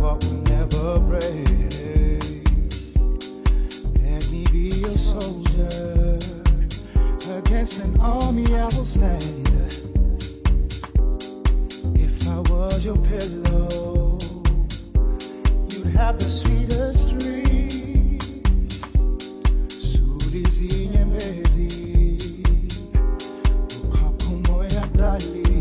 heart will never break. Let me be a soldier. Against an army I will stand. If I was your pillow, you'd have the sweetest dreams. Sulizi nyembezi, ukapho moya dali.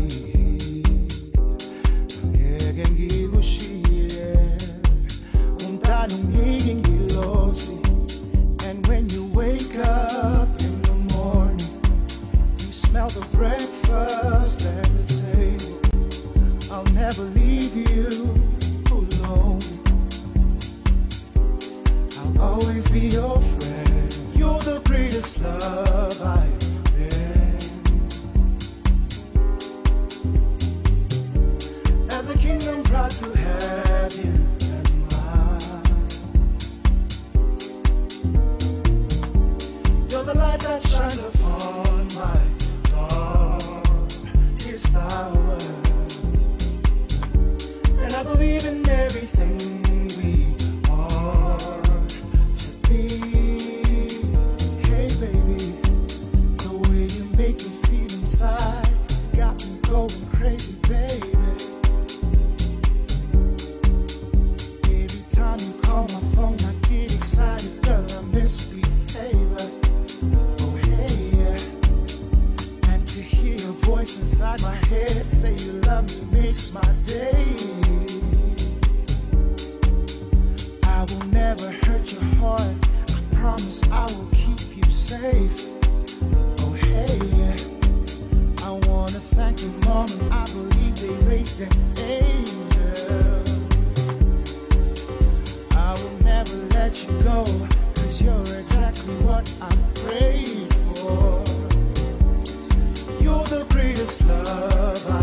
Angeke ngikushiye, umntana ungike ngilosi. And when you wake up in the morning, you smell the breakfast at the table. I'll never leave you alone. I'll always be your friend. You're the greatest love I ever been. As a king, I'm proud to have you as mine. You're the light that shines upon my darkest hour. And I believe in everything we are to be. Hey baby, the way you make me feel inside has got me going crazy, baby. Every time you call my phone, I get excited, girl, I misbehave. Oh hey, yeah. And to hear your voice inside my head say you love me makes my day. I will never hurt your heart. I promise I will keep you safe. Oh hey, yeah. I wanna thank your mom and I believe they raised an angel. I will never let you go, 'cause you're exactly what I prayed for. You're the greatest love I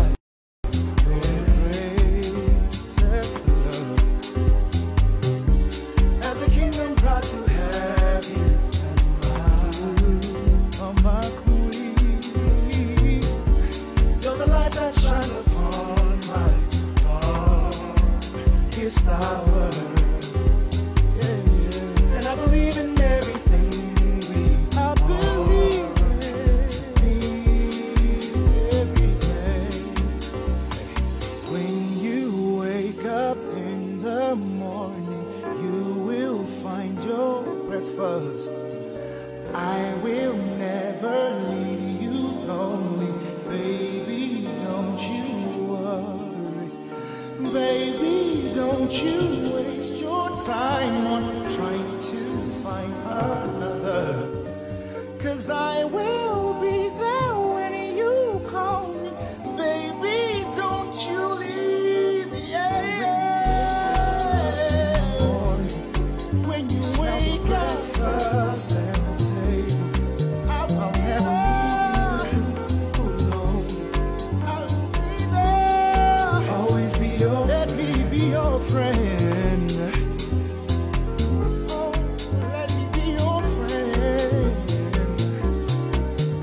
hour. Yeah, yeah. And I believe in everything we I believe every day. When you wake up in the morning, you will find your breakfast. I will never leave you lonely, baby, don't you worry. Baby, don't you waste your time on trying to find another, 'cause I will be there when you call me. Baby, don't you leave me. When you wake up first at the table, I'll never leave you alone. I'll be there. Always be your, let me be your friend. Oh, let me be your friend.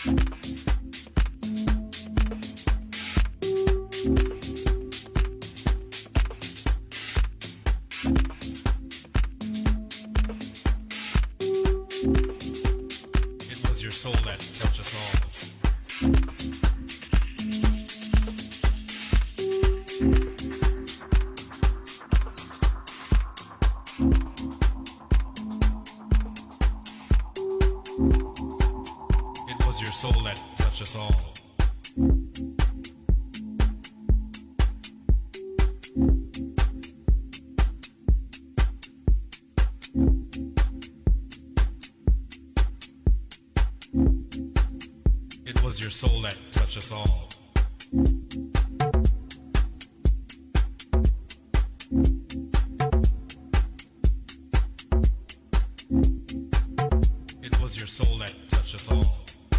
It was your soul that touched us all. It was your soul that touched us all. It was your soul that touched us all. It was your soul that touched us all.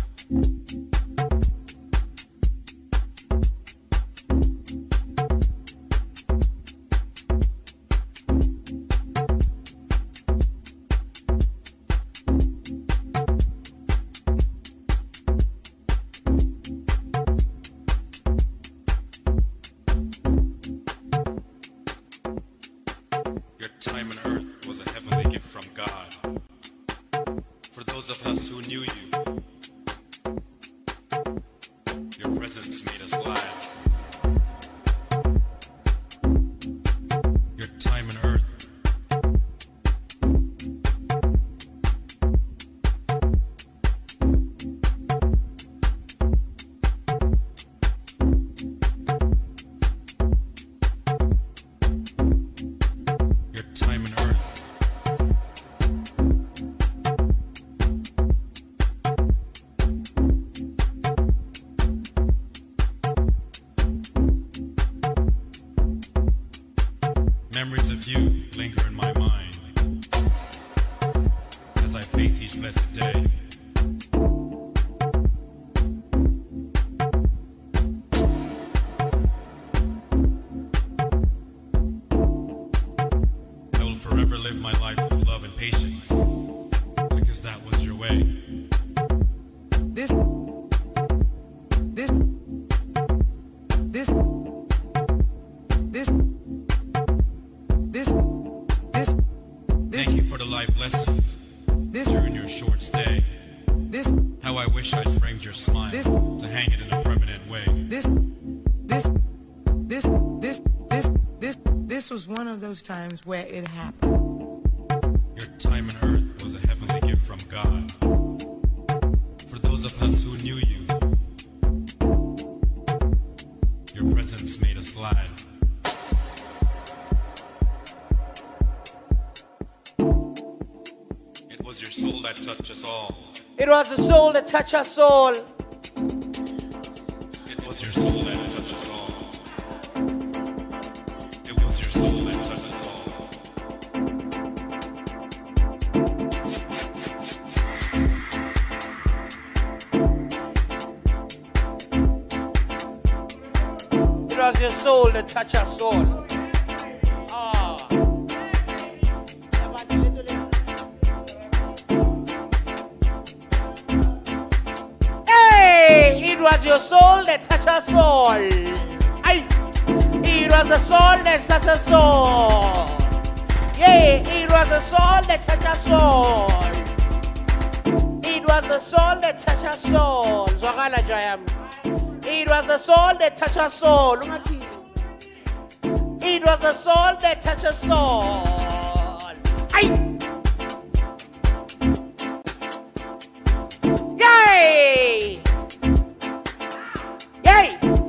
Your time on earth was a heavenly gift from God. For those of us who knew you, your presence made us glad. Your time on earth your time on earth memories of you linger in my mind as I face each blessed day. I will forever live my life with love and patience because that was your way. This, this, this, this, this, this, Thank you for the life lessons this, during your short stay. this, How I wish I'd framed your smile This- to hang it in a permanent way. this, this was one of those times where it happened. Your time on earth was a heavenly gift from God. For those of us who knew you, your presence made us glad. It was your soul that touched us all. It was the soul that touched us all. It was your soul that touched us all. It was your soul that touched us all. It was your soul that touched us all. Ah. Hey, it was your soul that touched us all. Aye. It was the soul that touched us all. Yeah, it was the soul that touched us all. It was the soul that touched us all. Zwakala Jayam. It was the soul that touched us all. It was the soul that touched us all. Aye. Yay! Yay!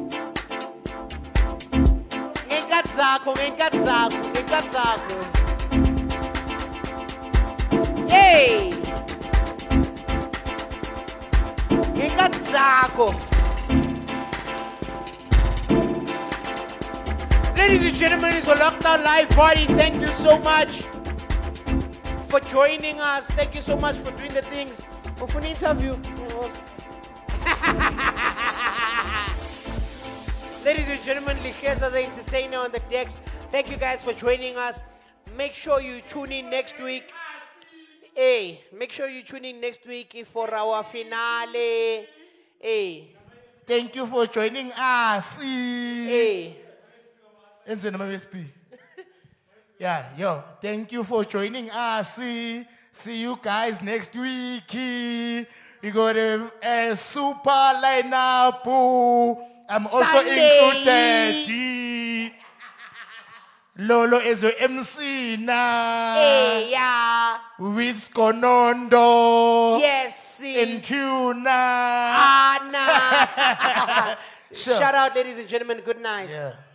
Ngenkathi zakho, ngenkathi zakho, ngenkathi zakho. Yay! Ngenkathi zakho. Ladies and gentlemen, it's a Lockdown Live party. Thank you so much for joining us. Thank you so much for doing the things. For an interview. Ladies and gentlemen, Likheza the entertainer on the decks. Thank you guys for joining us. Make sure you tune in next week. Hey, make sure you tune in next week for our finale. Hey. Thank you for joining us. Hey. Yeah, yo, thank you for joining us. See you guys next week. We got a super lineup. I'm also Sunday. included. Lolo is your MC now. Hey, yeah. With Skonondo. Yes, And Q now. Anna. Sure. Shout out, ladies and gentlemen. Good night. Yeah.